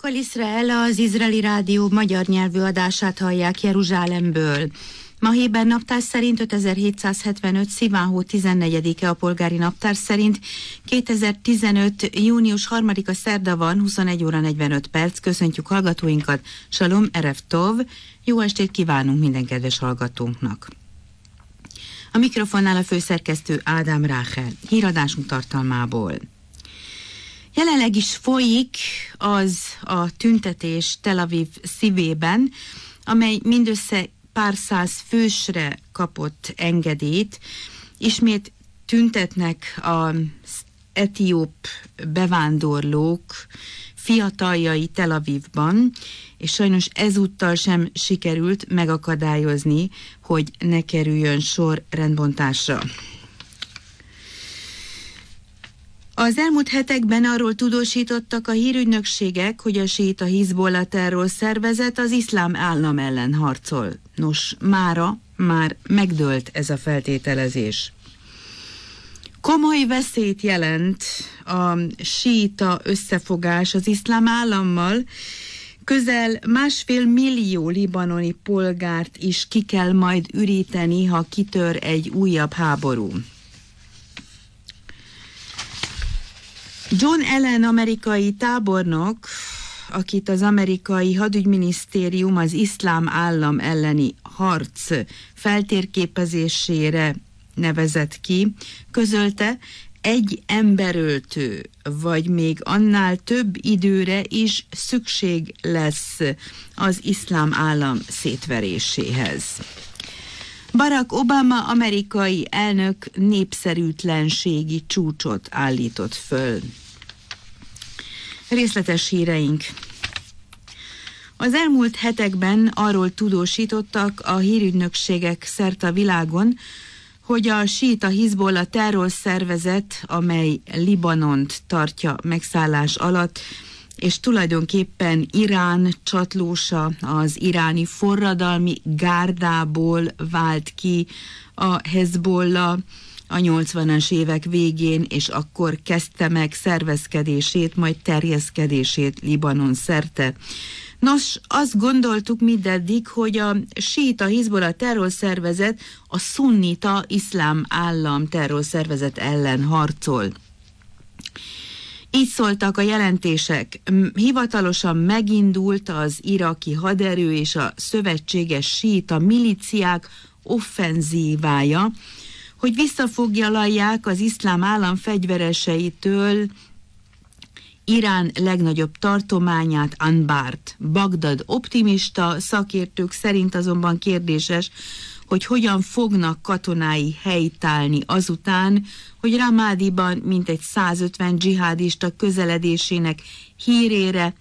Kol Izrael, az izraeli rádió magyar nyelvű adását hallják Jeruzsálemből. Ma héber naptár szerint 5775. Sziván hó 14-e, a polgári naptár szerint 2015. június 3-a szerda van, 21 óra 45 perc. Köszöntjük hallgatóinkat, Salom, Erev Tov, jó estét kívánunk minden kedves hallgatónknak. A mikrofonnál a főszerkesztő Ádám Ráhel, híradásunk tartalmából. Jelenleg is folyik az a tüntetés Tel Aviv szívében, amely mindössze pár száz fősre kapott engedélyt. Ismét tüntetnek az etióp bevándorlók fiataljai Tel Avivban, és sajnos ezúttal sem sikerült megakadályozni, hogy ne kerüljön sor rendbontásra. Az elmúlt hetekben arról tudósítottak a hírügynökségek, hogy a síita Hizbollah terrorszervezet az iszlám állam ellen harcol. Nos, mára már megdőlt ez a feltételezés. Komoly veszélyt jelent a síita összefogás az iszlám állammal. Közel 1,5 millió libanoni polgárt is ki kell majd üríteni, ha kitör egy újabb háború. John Allen amerikai tábornok, akit az amerikai hadügyminisztérium az iszlám állam elleni harc feltérképezésére nevezett ki, közölte, egy emberöltő, vagy még annál több időre is szükség lesz az iszlám állam szétveréséhez. Barack Obama amerikai elnök népszerűtlenségi csúcsot állított föl. Részletes híreink. Az elmúlt hetekben arról tudósítottak a hírügynökségek szerte a világon, hogy a síita Hizbollah terrorszervezet, amely Libanont tartja megszállás alatt, és tulajdonképpen Irán csatlósa, az iráni forradalmi gárdából vált ki a Hezbollah a 80-as évek végén, és akkor kezdte meg szervezkedését, majd terjeszkedését Libanon szerte. Nos, azt gondoltuk mindeddig, hogy a síita Hizbollah terrorszervezet a szunnita iszlám állam terrorszervezet ellen harcol. Így szóltak a jelentések. Hivatalosan megindult az iraki haderő és a szövetséges síita milíciák offenzívája, hogy visszafoglalják az iszlám állam fegyvereseitől Irán legnagyobb tartományát, Anbart. Bagdad optimista, szakértők szerint azonban kérdéses, hogy hogyan fognak katonái helytállni azután, hogy Ramádiban mintegy 150 dzsihádista közeledésének hírére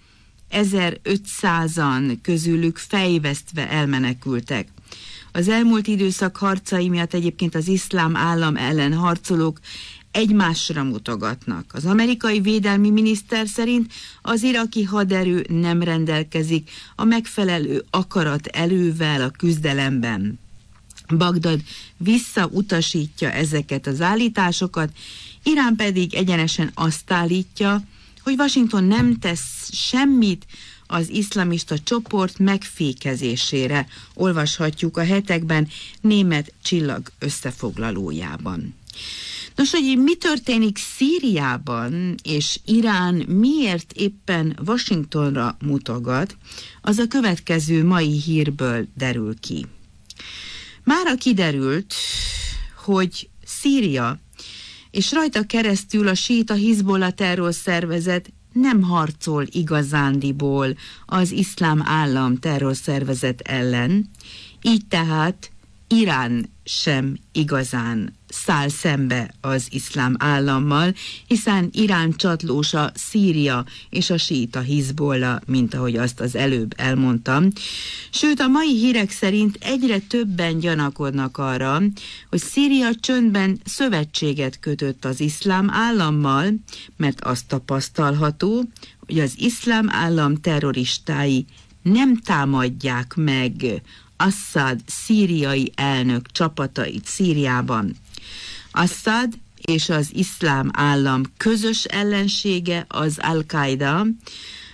1500-an közülük fejvesztve elmenekültek. Az elmúlt időszak harcai miatt egyébként az iszlám állam ellen harcolók egymásra mutogatnak. Az amerikai védelmi miniszter szerint az iraki haderő nem rendelkezik a megfelelő akarat erővel a küzdelemben. Bagdad visszautasítja ezeket az állításokat, Irán pedig egyenesen azt állítja, hogy Washington nem tesz semmit az iszlamista csoport megfékezésére, olvashatjuk a hetekben Német Csillag összefoglalójában. Nos, hogy mi történik Szíriában, és Irán miért éppen Washingtonra mutogat, az a következő mai hírből derül ki. Mára kiderült, hogy Szíria és rajta keresztül a síita Hizbollah terrorszervezet nem harcol igazándiból az iszlám állam terrorszervezet ellen, így tehát Irán sem igazán száll szembe az iszlám állammal, hiszen Irán csatlósa Szíria és a síita Hizbollah, mint ahogy azt az előbb elmondtam. Sőt, a mai hírek szerint egyre többen gyanakodnak arra, hogy Szíria csöndben szövetséget kötött az iszlám állammal, mert azt tapasztalható, hogy az iszlám állam terroristái nem támadják meg Assad szíriai elnök csapatait Szíriában. Assad és az iszlám állam közös ellensége az Al-Qaida,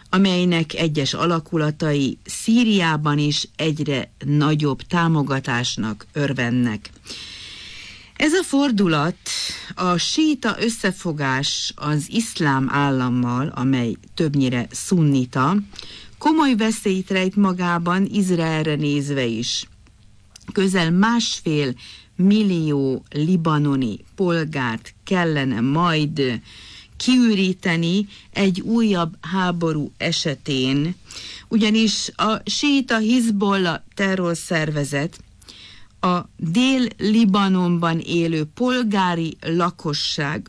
amelynek egyes alakulatai Szíriában is egyre nagyobb támogatásnak örvennek. Ez a fordulat, a síita összefogás az iszlám állammal, amely többnyire szunnita, komoly veszélyt rejt magában Izraelre nézve is. Közel 1,5 millió libanoni polgárt kellene majd kiüríteni egy újabb háború esetén, ugyanis a síita Hizbollah terrorszervezet a Dél-Libanonban élő polgári lakosság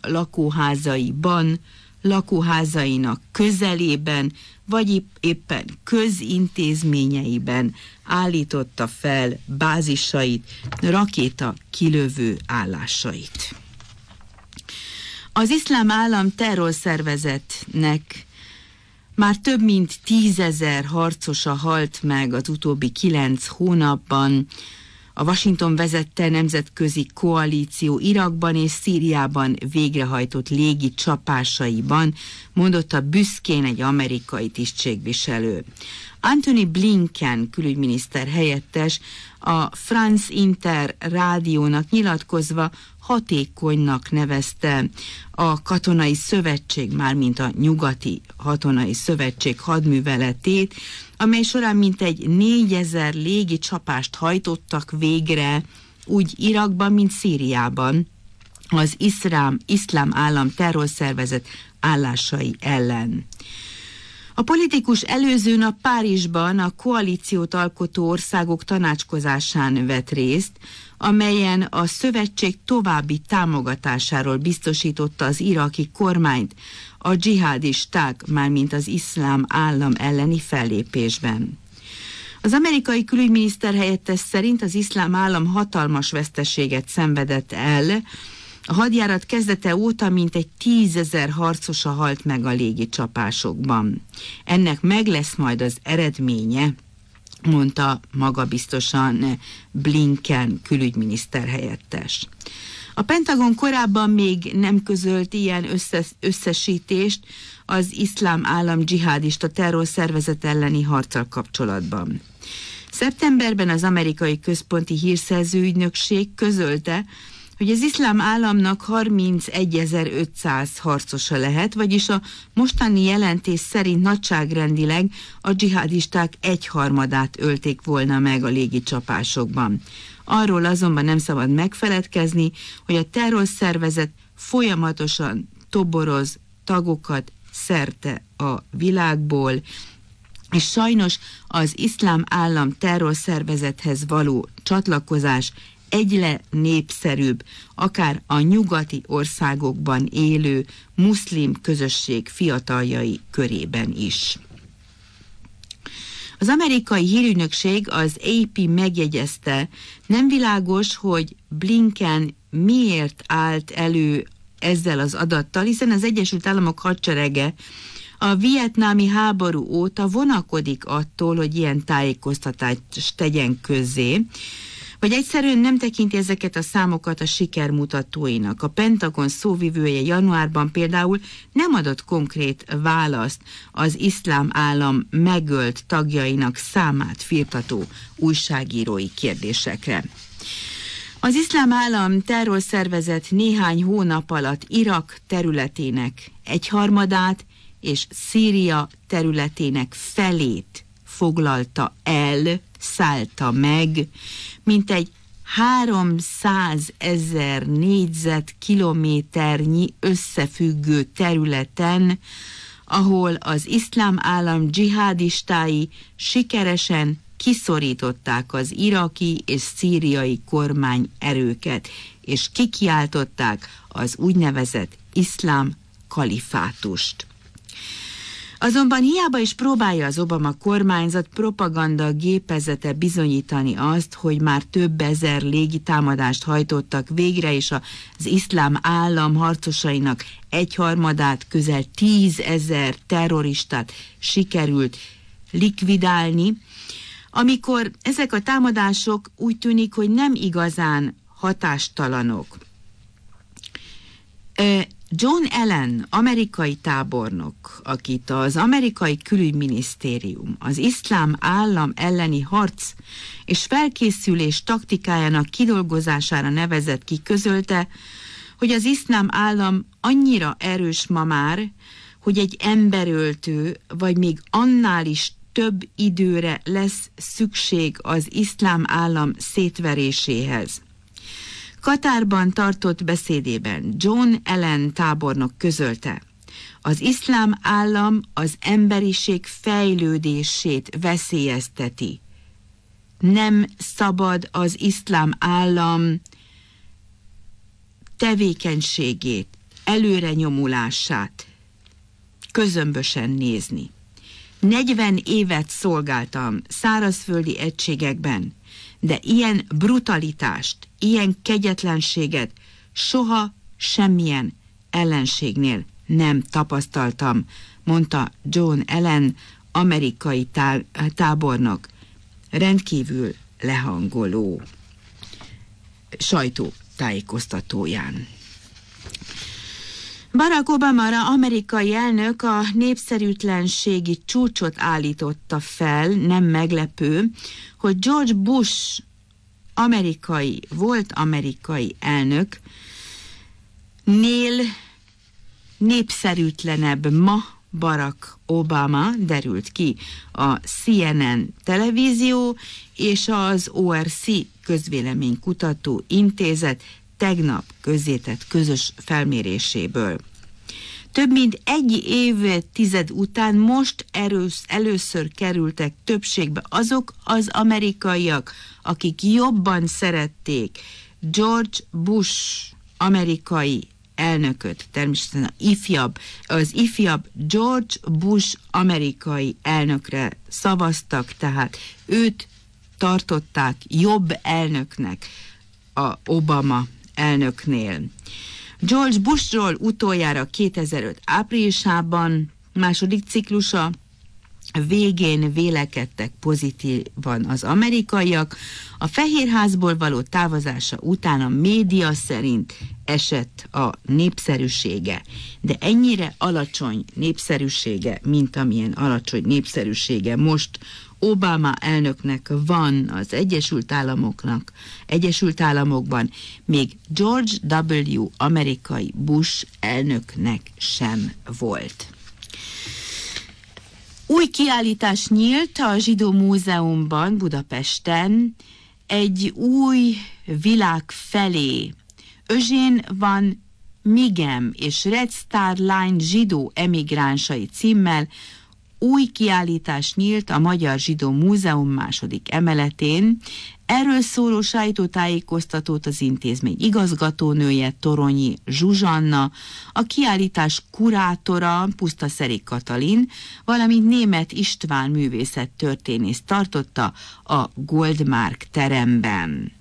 lakóházainak közelében, vagy éppen közintézményeiben állította fel bázisait, rakéta kilövő állásait. Az iszlám állam terrorszervezetnek már több mint 10 000 harcosa halt meg az utóbbi 9 hónapban. A Washington vezette nemzetközi koalíció Irakban és Szíriában végrehajtott légi csapásaiban, mondotta büszkén egy amerikai tisztségviselő. Antony Blinken külügyminiszter helyettes a France Inter rádiónak nyilatkozva hatékonynak nevezte a katonai szövetség, mármint a nyugati katonai szövetség hadműveletét, amely során mintegy 4000 légi csapást hajtottak végre, úgy Irakban, mint Szíriában, az iszlám állam terrorszervezet állásai ellen. A politikus előző nap Párizsban a koalíciót alkotó országok tanácskozásán vett részt, amelyen a szövetség további támogatásáról biztosította az iraki kormányt a dzsihádisták, mármint az iszlám állam elleni fellépésben. Az amerikai külügyminiszter helyettes szerint az iszlám állam hatalmas veszteséget szenvedett el. A hadjárat kezdete óta mintegy 10 000 harcosa halt meg a légicsapásokban. Ennek meg lesz majd az eredménye, mondta magabiztosan Blinken külügyminiszter helyettes. A Pentagon korábban még nem közölt ilyen összesítést az iszlám állam dzsihádista terrorszervezet elleni harccal kapcsolatban. Szeptemberben az amerikai központi hírszerző ügynökség közölte, hogy az iszlám államnak 31.500 harcosa lehet, vagyis a mostani jelentés szerint nagyságrendileg a dzsihádisták 1/3 ölték volna meg a légicsapásokban. Arról azonban nem szabad megfeledkezni, hogy a terrorszervezet folyamatosan toboroz tagokat szerte a világból, és sajnos az iszlám állam terrorszervezethez való csatlakozás egyre népszerűbb, akár a nyugati országokban élő muszlim közösség fiataljai körében is. Az amerikai hírügynökség, az AP megjegyezte, nem világos, hogy Blinken miért állt elő ezzel az adattal, hiszen az Egyesült Államok hadserege a vietnámi háború óta vonakodik attól, hogy ilyen tájékoztatást tegyen közzé, vagy egyszerűen nem tekinti ezeket a számokat a sikermutatóinak. A Pentagon szóvivője januárban például nem adott konkrét választ az iszlám állam megölt tagjainak számát firtató újságírói kérdésekre. Az iszlám állam terrorszervezet néhány hónap alatt Irak területének 1/3 és Szíria területének felét foglalta el, szállta meg, mintegy 300 000 négyzetkilométernyi összefüggő területen, ahol az iszlám állam dzsihádistái sikeresen kiszorították az iraki és szíriai kormányerőket, és kikiáltották az úgynevezett iszlám kalifátust. Azonban hiába is próbálja az Obama kormányzat propaganda gépezete bizonyítani azt, hogy már több ezer légitámadást hajtottak végre, és az iszlám állam harcosainak 1/3, közel 10 000 terroristát sikerült likvidálni, amikor ezek a támadások úgy tűnik, hogy nem igazán hatástalanok. John Allen, amerikai tábornok, akit az amerikai külügyminisztérium az iszlám állam elleni harc és felkészülés taktikájának kidolgozására nevezett ki, közölte, hogy az iszlám állam annyira erős ma már, hogy egy emberöltő, vagy még annál is több időre lesz szükség az iszlám állam szétveréséhez. Katárban tartott beszédében John Allen tábornok közölte, az iszlám állam az emberiség fejlődését veszélyezteti. Nem szabad az iszlám állam tevékenységét, előrenyomulását közömbösen nézni. 40 évet szolgáltam szárazföldi egységekben, de ilyen brutalitást, ilyen kegyetlenséget soha semmilyen ellenségnél nem tapasztaltam, mondta John Allen, amerikai tábornok, rendkívül lehangoló sajtótájékoztatóján. Barack Obama amerikai elnök a népszerűtlenségi csúcsot állította fel, nem meglepő, hogy George Bush volt amerikai elnök népszerűtlenebb ma Barack Obama, derült ki a CNN televízió és az ORC közvéleménykutató intézet tegnap közzétett közös felméréséből. Több mint egy évtized után most először kerültek többségbe azok az amerikaiak, akik jobban szerették George Bush amerikai elnököt, természetesen az ifjabb George Bush amerikai elnökre szavaztak, tehát őt tartották jobb elnöknek a Obama elnöknél. George Bushról utoljára 2005 áprilisában, második ciklusa végén vélekedtek pozitívan az amerikaiak, a Fehérházból való távozása után a média szerint esett a népszerűsége, de ennyire alacsony népszerűsége, mint amilyen alacsony népszerűsége most Obama elnöknek van az Egyesült Államokban, még George W. amerikai Bush elnöknek sem volt. Új kiállítás nyílt a Zsidó Múzeumban Budapesten, egy új világ felé. Eugene van Migem és Red Star Line zsidó emigránsai címmel új kiállítás nyílt a Magyar Zsidó Múzeum második emeletén. Erről szóló sajtótájékoztatót az intézmény igazgatónője, Toronyi Zsuzsanna, a kiállítás kurátora, Pusztaszeri Katalin, valamint Németh István művészettörténész tartotta a Goldmark teremben.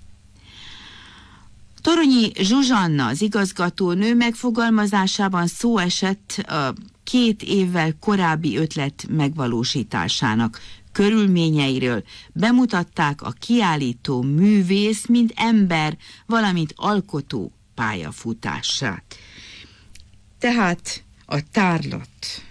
Toronyi Zsuzsanna, az igazgatónő megfogalmazásában szó esett a 2 évvel korábbi ötlet megvalósításának körülményeiről, bemutatták a kiállító művész, mint ember, valamint alkotó pályafutását. Tehát a tárlat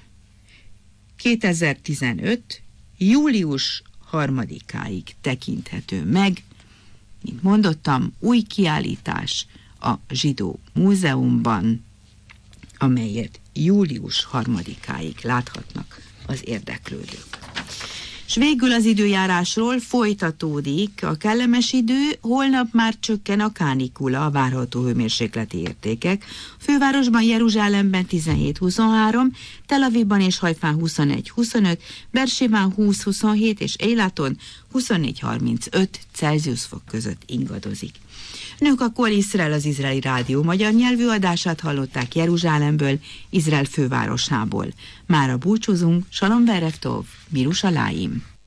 2015. július 3-áig tekinthető meg. Mint mondottam, új kiállítás a Zsidó Múzeumban, amelyet július 3-áig láthatnak az érdeklődők. És végül az időjárásról folytatódik a kellemes idő, holnap már csökken a kánikula, a várható hőmérsékleti értékek. A fővárosban, Jeruzsálemben 17-23, Tel Avivban és Hajfán 21-25, Bersében 20-27 és Eilaton 24-35 Celsius fok között ingadozik. Nők akkor Iszrael, az izraeli rádió magyar nyelvű adását hallották Jeruzsálemből, Izrael fővárosából. Mára búcsúzunk, Shalom Verev Tov, Mirushalayim.